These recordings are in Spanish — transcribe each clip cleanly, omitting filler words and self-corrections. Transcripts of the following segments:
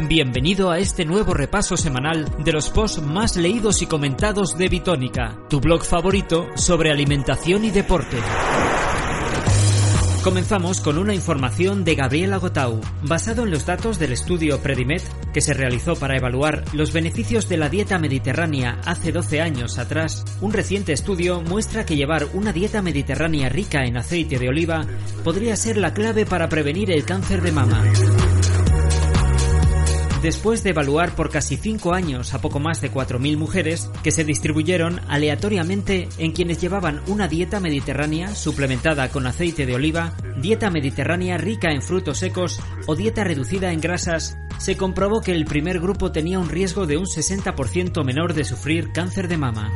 Bienvenido a este nuevo repaso semanal de los posts más leídos y comentados de Bitónica, tu blog favorito sobre alimentación y deporte. Comenzamos con una información de Gabriela Gotau. Basado en los datos del estudio Predimed, que se realizó para evaluar los beneficios de la dieta mediterránea hace 12 años atrás, un reciente estudio muestra que llevar una dieta mediterránea rica en aceite de oliva podría ser la clave para prevenir el cáncer de mama. Después de evaluar por casi 5 años a poco más de 4.000 mujeres que se distribuyeron aleatoriamente en quienes llevaban una dieta mediterránea suplementada con aceite de oliva, dieta mediterránea rica en frutos secos o dieta reducida en grasas, se comprobó que el primer grupo tenía un riesgo de un 60% menor de sufrir cáncer de mama.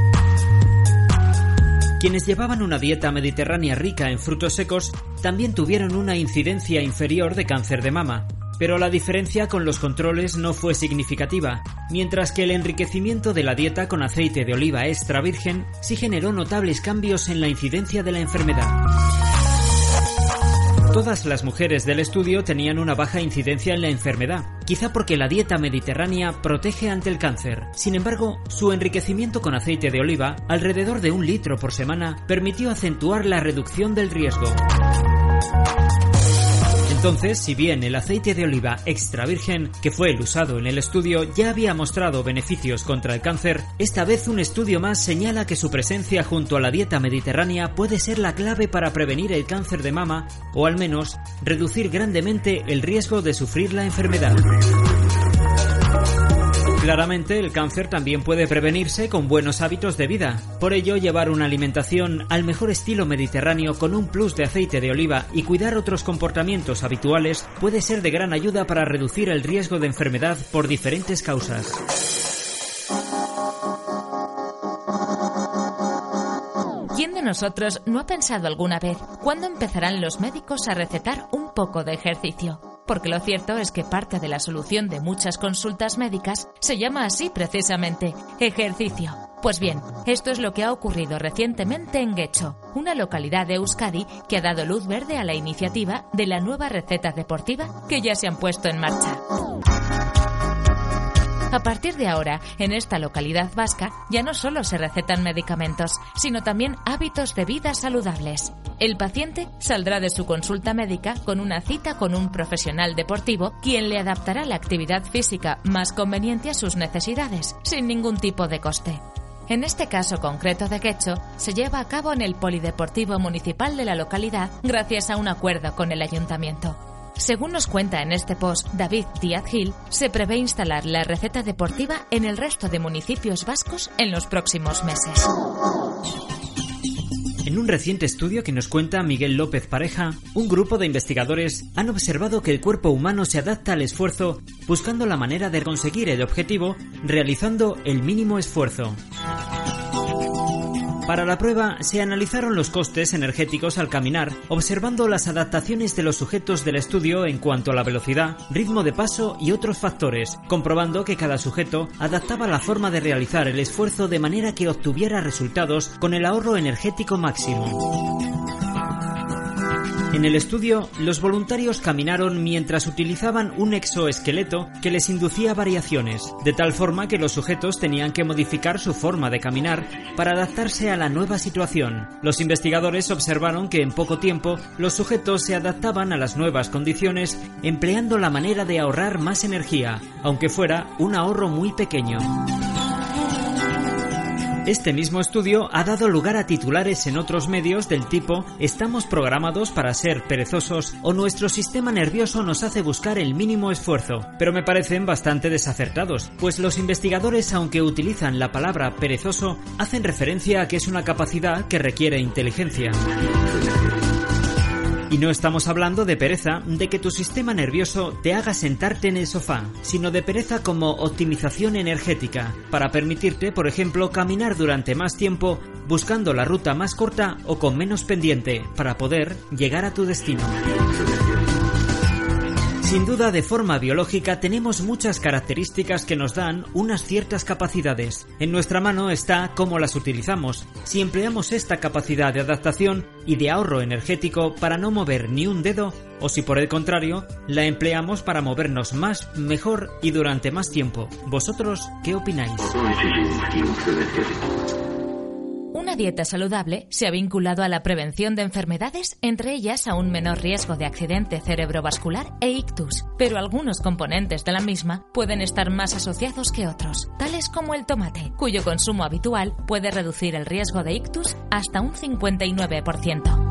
Quienes llevaban una dieta mediterránea rica en frutos secos también tuvieron una incidencia inferior de cáncer de mama. Pero la diferencia con los controles no fue significativa, mientras que el enriquecimiento de la dieta con aceite de oliva extra virgen sí generó notables cambios en la incidencia de la enfermedad. Todas las mujeres del estudio tenían una baja incidencia en la enfermedad, quizá porque la dieta mediterránea protege ante el cáncer. Sin embargo, su enriquecimiento con aceite de oliva, alrededor de 1 litro por semana, permitió acentuar la reducción del riesgo. Entonces, si bien el aceite de oliva extra virgen, que fue el usado en el estudio, ya había mostrado beneficios contra el cáncer, esta vez un estudio más señala que su presencia junto a la dieta mediterránea puede ser la clave para prevenir el cáncer de mama o al menos reducir grandemente el riesgo de sufrir la enfermedad. Claramente, el cáncer también puede prevenirse con buenos hábitos de vida. Por ello, llevar una alimentación al mejor estilo mediterráneo con un plus de aceite de oliva y cuidar otros comportamientos habituales puede ser de gran ayuda para reducir el riesgo de enfermedad por diferentes causas. ¿Quién de nosotros no ha pensado alguna vez cuándo empezarán los médicos a recetar un poco de ejercicio? Porque lo cierto es que parte de la solución de muchas consultas médicas se llama así precisamente, ejercicio. Pues bien, esto es lo que ha ocurrido recientemente en Getxo, una localidad de Euskadi que ha dado luz verde a la iniciativa de la nueva receta deportiva que ya se han puesto en marcha. A partir de ahora, en esta localidad vasca, ya no solo se recetan medicamentos, sino también hábitos de vida saludables. El paciente saldrá de su consulta médica con una cita con un profesional deportivo, quien le adaptará la actividad física más conveniente a sus necesidades, sin ningún tipo de coste. En este caso concreto de Getxo, se lleva a cabo en el Polideportivo Municipal de la localidad, gracias a un acuerdo con el ayuntamiento. Según nos cuenta en este post David Díaz Gil, se prevé instalar la receta deportiva en el resto de municipios vascos en los próximos meses. En un reciente estudio que nos cuenta Miguel López Pareja, un grupo de investigadores han observado que el cuerpo humano se adapta al esfuerzo buscando la manera de conseguir el objetivo realizando el mínimo esfuerzo. Para la prueba se analizaron los costes energéticos al caminar, observando las adaptaciones de los sujetos del estudio en cuanto a la velocidad, ritmo de paso y otros factores, comprobando que cada sujeto adaptaba la forma de realizar el esfuerzo de manera que obtuviera resultados con el ahorro energético máximo. En el estudio, los voluntarios caminaron mientras utilizaban un exoesqueleto que les inducía variaciones, de tal forma que los sujetos tenían que modificar su forma de caminar para adaptarse a la nueva situación. Los investigadores observaron que en poco tiempo los sujetos se adaptaban a las nuevas condiciones empleando la manera de ahorrar más energía, aunque fuera un ahorro muy pequeño. Este mismo estudio ha dado lugar a titulares en otros medios del tipo «Estamos programados para ser perezosos» o «Nuestro sistema nervioso nos hace buscar el mínimo esfuerzo», pero me parecen bastante desacertados, pues los investigadores, aunque utilizan la palabra perezoso, hacen referencia a que es una capacidad que requiere inteligencia. Y no estamos hablando de pereza, de que tu sistema nervioso te haga sentarte en el sofá, sino de pereza como optimización energética, para permitirte, por ejemplo, caminar durante más tiempo buscando la ruta más corta o con menos pendiente, para poder llegar a tu destino. Sin duda, de forma biológica, tenemos muchas características que nos dan unas ciertas capacidades. En nuestra mano está cómo las utilizamos. Si empleamos esta capacidad de adaptación y de ahorro energético para no mover ni un dedo, o si por el contrario, la empleamos para movernos más, mejor y durante más tiempo. ¿Vosotros qué opináis? Una dieta saludable se ha vinculado a la prevención de enfermedades, entre ellas a un menor riesgo de accidente cerebrovascular e ictus, pero algunos componentes de la misma pueden estar más asociados que otros, tales como el tomate, cuyo consumo habitual puede reducir el riesgo de ictus hasta un 59%.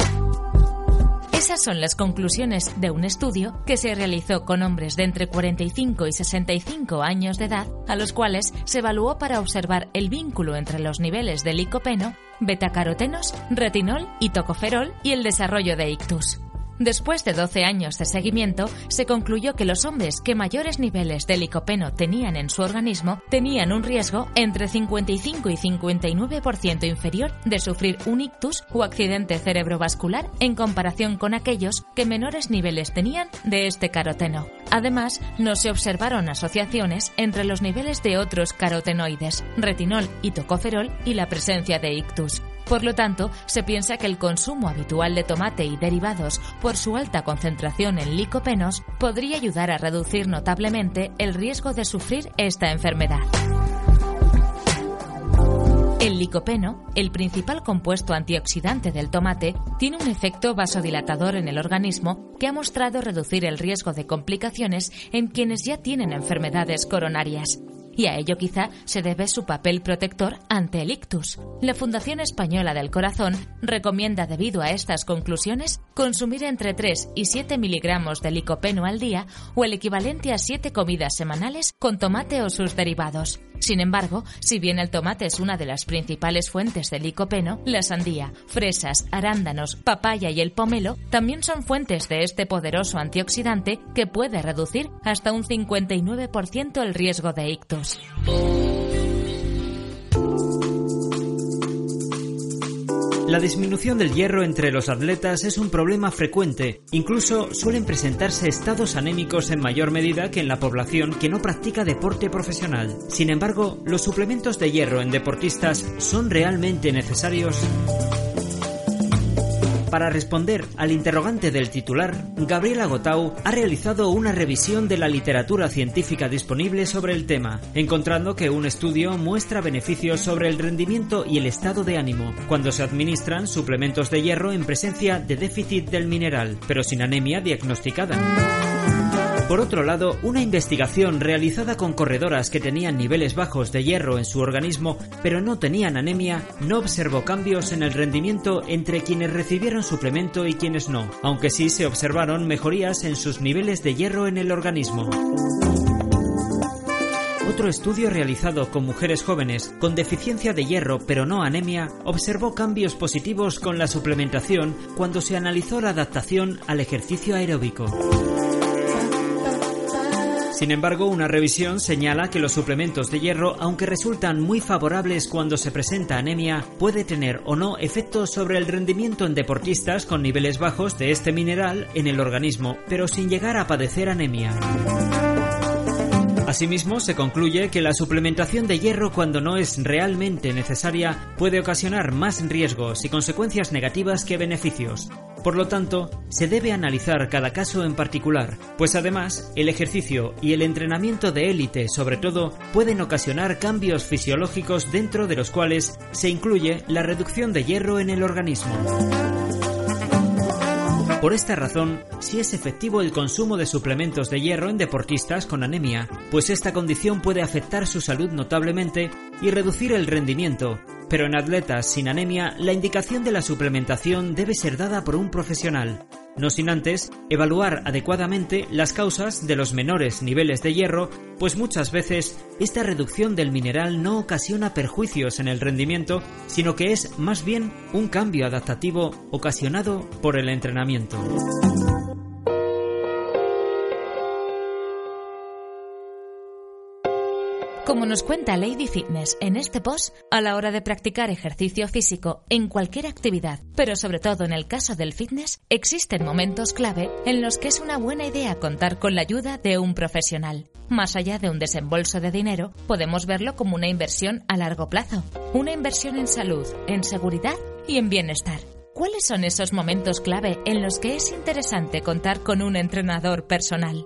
Esas son las conclusiones de un estudio que se realizó con hombres de entre 45 y 65 años de edad, a los cuales se evaluó para observar el vínculo entre los niveles de licopeno, betacarotenos, retinol y tocoferol y el desarrollo de ictus. Después de 12 años de seguimiento, se concluyó que los hombres que mayores niveles de licopeno tenían en su organismo tenían un riesgo entre 55 y 59% inferior de sufrir un ictus o accidente cerebrovascular en comparación con aquellos que menores niveles tenían de este caroteno. Además, no se observaron asociaciones entre los niveles de otros carotenoides, retinol y tocoferol y la presencia de ictus. Por lo tanto, se piensa que el consumo habitual de tomate y derivados por su alta concentración en licopenos podría ayudar a reducir notablemente el riesgo de sufrir esta enfermedad. El licopeno, el principal compuesto antioxidante del tomate, tiene un efecto vasodilatador en el organismo que ha mostrado reducir el riesgo de complicaciones en quienes ya tienen enfermedades coronarias. Y a ello quizá se debe su papel protector ante el ictus. La Fundación Española del Corazón recomienda, debido a estas conclusiones, consumir entre 3 y 7 miligramos de licopeno al día o el equivalente a 7 comidas semanales con tomate o sus derivados. Sin embargo, si bien el tomate es una de las principales fuentes de licopeno, la sandía, fresas, arándanos, papaya y el pomelo también son fuentes de este poderoso antioxidante que puede reducir hasta un 59% el riesgo de ictus. La disminución del hierro entre los atletas es un problema frecuente. Incluso suelen presentarse estados anémicos en mayor medida que en la población que no practica deporte profesional. Sin embargo, ¿los suplementos de hierro en deportistas son realmente necesarios? Para responder al interrogante del titular, Gabriela Gotau ha realizado una revisión de la literatura científica disponible sobre el tema, encontrando que un estudio muestra beneficios sobre el rendimiento y el estado de ánimo cuando se administran suplementos de hierro en presencia de déficit del mineral, pero sin anemia diagnosticada. Por otro lado, una investigación realizada con corredoras que tenían niveles bajos de hierro en su organismo, pero no tenían anemia, no observó cambios en el rendimiento entre quienes recibieron suplemento y quienes no, aunque sí se observaron mejorías en sus niveles de hierro en el organismo. Otro estudio realizado con mujeres jóvenes con deficiencia de hierro pero no anemia observó cambios positivos con la suplementación cuando se analizó la adaptación al ejercicio aeróbico. Sin embargo, una revisión señala que los suplementos de hierro, aunque resultan muy favorables cuando se presenta anemia, puede tener o no efectos sobre el rendimiento en deportistas con niveles bajos de este mineral en el organismo, pero sin llegar a padecer anemia. Asimismo, se concluye que la suplementación de hierro cuando no es realmente necesaria puede ocasionar más riesgos y consecuencias negativas que beneficios. Por lo tanto, se debe analizar cada caso en particular, pues además, el ejercicio y el entrenamiento de élite, sobre todo, pueden ocasionar cambios fisiológicos dentro de los cuales se incluye la reducción de hierro en el organismo. Por esta razón, sí es efectivo el consumo de suplementos de hierro en deportistas con anemia, pues esta condición puede afectar su salud notablemente y reducir el rendimiento. Pero en atletas sin anemia, la indicación de la suplementación debe ser dada por un profesional, no sin antes evaluar adecuadamente las causas de los menores niveles de hierro, pues muchas veces esta reducción del mineral no ocasiona perjuicios en el rendimiento, sino que es más bien un cambio adaptativo ocasionado por el entrenamiento. Como nos cuenta Lady Fitness en este post, a la hora de practicar ejercicio físico en cualquier actividad, pero sobre todo en el caso del fitness, existen momentos clave en los que es una buena idea contar con la ayuda de un profesional. Más allá de un desembolso de dinero, podemos verlo como una inversión a largo plazo, una inversión en salud, en seguridad y en bienestar. ¿Cuáles son esos momentos clave en los que es interesante contar con un entrenador personal?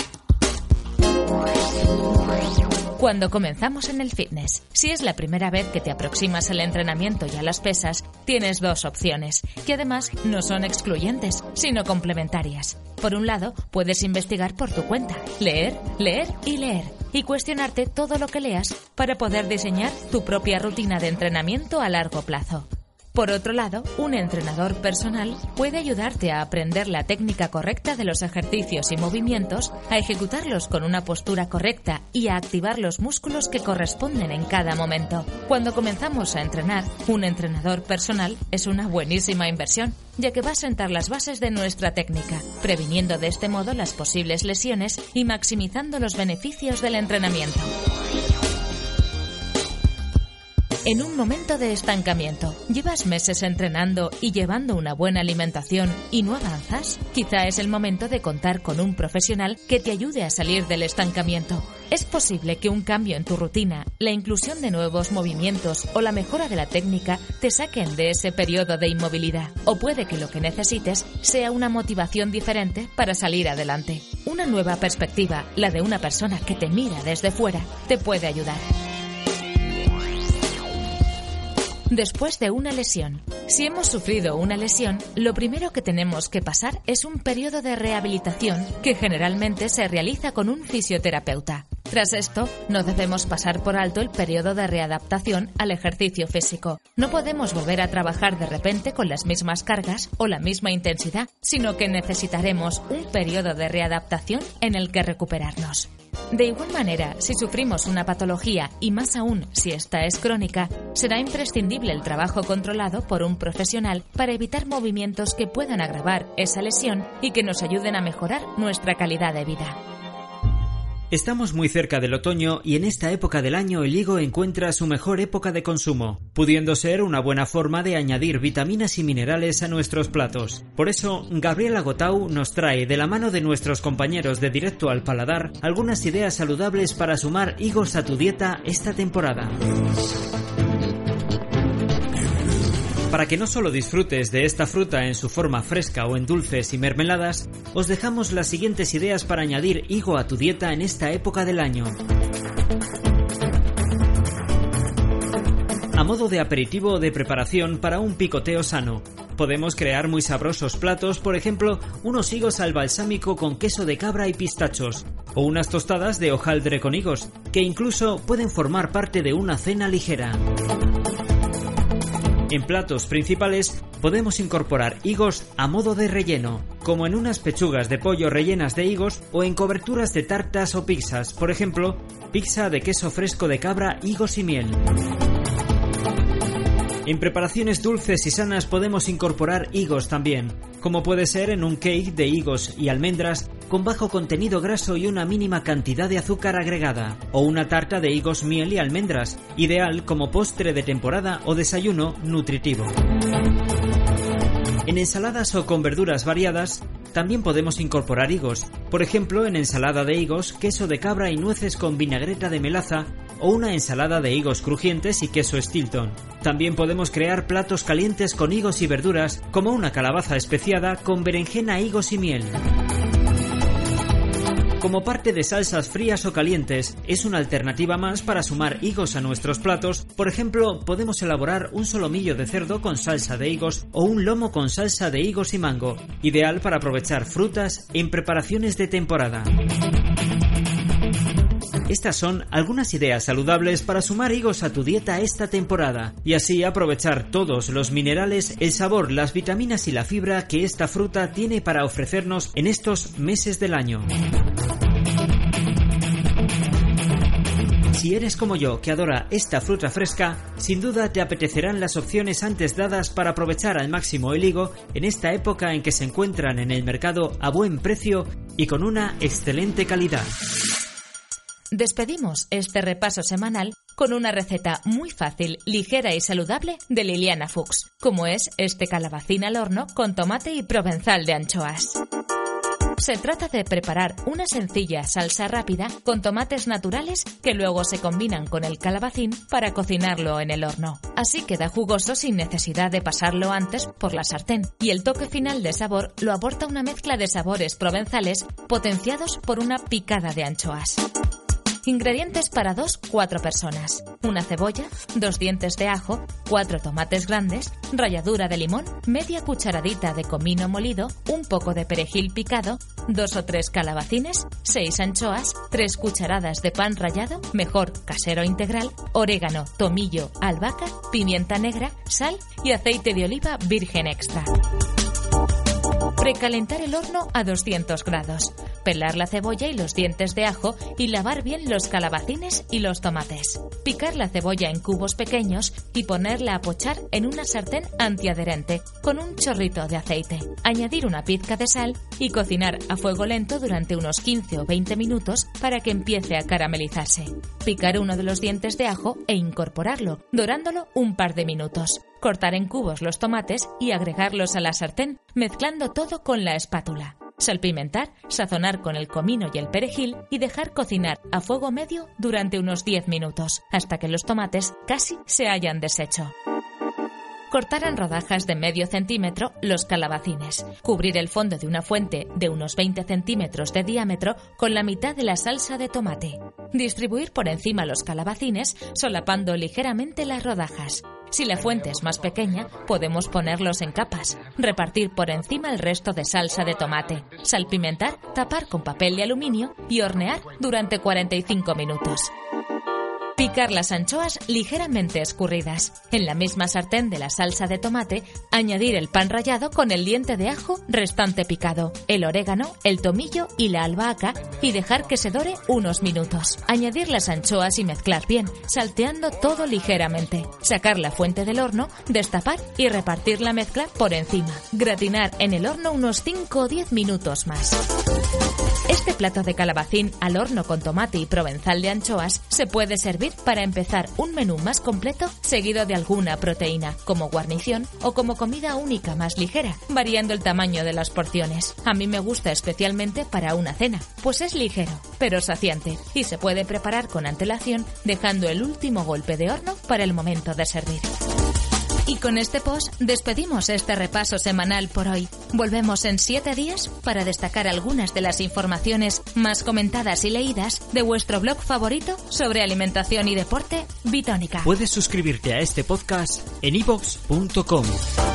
Cuando comenzamos en el fitness, si es la primera vez que te aproximas al entrenamiento y a las pesas, tienes dos opciones, que además no son excluyentes, sino complementarias. Por un lado, puedes investigar por tu cuenta, leer, leer y leer, y cuestionarte todo lo que leas para poder diseñar tu propia rutina de entrenamiento a largo plazo. Por otro lado, un entrenador personal puede ayudarte a aprender la técnica correcta de los ejercicios y movimientos, a ejecutarlos con una postura correcta y a activar los músculos que corresponden en cada momento. Cuando comenzamos a entrenar, un entrenador personal es una buenísima inversión, ya que va a sentar las bases de nuestra técnica, previniendo de este modo las posibles lesiones y maximizando los beneficios del entrenamiento. En un momento de estancamiento, ¿llevas meses entrenando y llevando una buena alimentación y no avanzas? Quizá es el momento de contar con un profesional que te ayude a salir del estancamiento. Es posible que un cambio en tu rutina, la inclusión de nuevos movimientos o la mejora de la técnica te saquen de ese periodo de inmovilidad. O puede que lo que necesites sea una motivación diferente para salir adelante. Una nueva perspectiva, la de una persona que te mira desde fuera, te puede ayudar. Después de una lesión. Si hemos sufrido una lesión, lo primero que tenemos que pasar es un periodo de rehabilitación que generalmente se realiza con un fisioterapeuta. Tras esto, no debemos pasar por alto el periodo de readaptación al ejercicio físico. No podemos volver a trabajar de repente con las mismas cargas o la misma intensidad, sino que necesitaremos un periodo de readaptación en el que recuperarnos. De igual manera, si sufrimos una patología y más aún si esta es crónica, será imprescindible el trabajo controlado por un profesional para evitar movimientos que puedan agravar esa lesión y que nos ayuden a mejorar nuestra calidad de vida. Estamos muy cerca del otoño y en esta época del año el higo encuentra su mejor época de consumo, pudiendo ser una buena forma de añadir vitaminas y minerales a nuestros platos. Por eso, Gabriela Gotau nos trae, de la mano de nuestros compañeros de Directo al Paladar, algunas ideas saludables para sumar higos a tu dieta esta temporada. Para que no solo disfrutes de esta fruta en su forma fresca o en dulces y mermeladas, os dejamos las siguientes ideas para añadir higo a tu dieta en esta época del año. A modo de aperitivo o de preparación para un picoteo sano, podemos crear muy sabrosos platos, por ejemplo, unos higos al balsámico con queso de cabra y pistachos, o unas tostadas de hojaldre con higos, que incluso pueden formar parte de una cena ligera. En platos principales podemos incorporar higos a modo de relleno, como en unas pechugas de pollo rellenas de higos o en coberturas de tartas o pizzas, por ejemplo, pizza de queso fresco de cabra, higos y miel. En preparaciones dulces y sanas podemos incorporar higos también, como puede ser en un cake de higos y almendras con bajo contenido graso y una mínima cantidad de azúcar agregada, o una tarta de higos, miel y almendras, ideal como postre de temporada o desayuno nutritivo. En ensaladas o con verduras variadas, también podemos incorporar higos, por ejemplo en ensalada de higos, queso de cabra y nueces con vinagreta de melaza, o una ensalada de higos crujientes y queso Stilton. También podemos crear platos calientes con higos y verduras, como una calabaza especiada con berenjena, higos y miel. Como parte de salsas frías o calientes, es una alternativa más para sumar higos a nuestros platos. Por ejemplo, podemos elaborar un solomillo de cerdo con salsa de higos o un lomo con salsa de higos y mango, ideal para aprovechar frutas en preparaciones de temporada. Estas son algunas ideas saludables para sumar higos a tu dieta esta temporada y así aprovechar todos los minerales, el sabor, las vitaminas y la fibra que esta fruta tiene para ofrecernos en estos meses del año. Si eres como yo, que adora esta fruta fresca, sin duda te apetecerán las opciones antes dadas para aprovechar al máximo el higo en esta época en que se encuentran en el mercado a buen precio y con una excelente calidad. Despedimos este repaso semanal con una receta muy fácil, ligera y saludable de Liliana Fuchs, como es este calabacín al horno con tomate y provenzal de anchoas. Se trata de preparar una sencilla salsa rápida con tomates naturales que luego se combinan con el calabacín para cocinarlo en el horno. Así queda jugoso sin necesidad de pasarlo antes por la sartén, y el toque final de sabor lo aporta una mezcla de sabores provenzales potenciados por una picada de anchoas. Ingredientes para 2-4 personas: una cebolla, 2 dientes de ajo, 4 tomates grandes, ralladura de limón, media cucharadita de comino molido, un poco de perejil picado, 2 o 3 calabacines, 6 anchoas, 3 cucharadas de pan rallado, mejor casero integral, orégano, tomillo, albahaca, pimienta negra, sal y aceite de oliva virgen extra. Precalentar el horno a 200 grados. Pelar la cebolla y los dientes de ajo y lavar bien los calabacines y los tomates. Picar la cebolla en cubos pequeños y ponerla a pochar en una sartén antiadherente con un chorrito de aceite. Añadir una pizca de sal y cocinar a fuego lento durante unos 15 o 20 minutos para que empiece a caramelizarse. Picar uno de los dientes de ajo e incorporarlo, dorándolo un par de minutos. Cortar en cubos los tomates y agregarlos a la sartén, mezclando todo con la espátula. Salpimentar, sazonar con el comino y el perejil y dejar cocinar a fuego medio durante unos 10 minutos, hasta que los tomates casi se hayan deshecho. Cortar en rodajas de medio centímetro los calabacines. Cubrir el fondo de una fuente de unos 20 centímetros de diámetro con la mitad de la salsa de tomate. Distribuir por encima los calabacines, solapando ligeramente las rodajas. Si la fuente es más pequeña, podemos ponerlos en capas. Repartir por encima el resto de salsa de tomate. Salpimentar, tapar con papel de aluminio y hornear durante 45 minutos. Picar las anchoas ligeramente escurridas. En la misma sartén de la salsa de tomate, añadir el pan rallado con el diente de ajo restante picado, el orégano, el tomillo y la albahaca y dejar que se dore unos minutos. Añadir las anchoas y mezclar bien, salteando todo ligeramente. Sacar la fuente del horno, destapar y repartir la mezcla por encima. Gratinar en el horno unos 5 o 10 minutos más. Este plato de calabacín al horno con tomate y provenzal de anchoas se puede servir para empezar un menú más completo seguido de alguna proteína, como guarnición o como comida única más ligera, variando el tamaño de las porciones. A mí me gusta especialmente para una cena, pues es ligero, pero saciante, y se puede preparar con antelación, dejando el último golpe de horno para el momento de servir. Y con este post despedimos este repaso semanal por hoy. Volvemos en 7 días para destacar algunas de las informaciones más comentadas y leídas de vuestro blog favorito sobre alimentación y deporte, Bitónica. Puedes suscribirte a este podcast en iVoox.com.